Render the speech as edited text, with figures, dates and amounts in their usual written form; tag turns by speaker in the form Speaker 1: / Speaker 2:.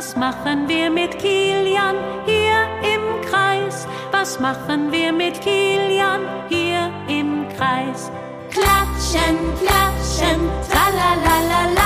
Speaker 1: Was machen wir mit Kilian hier im Kreis? Was machen wir mit Kilian hier im Kreis?
Speaker 2: Klatschen, klatschen, tralalala.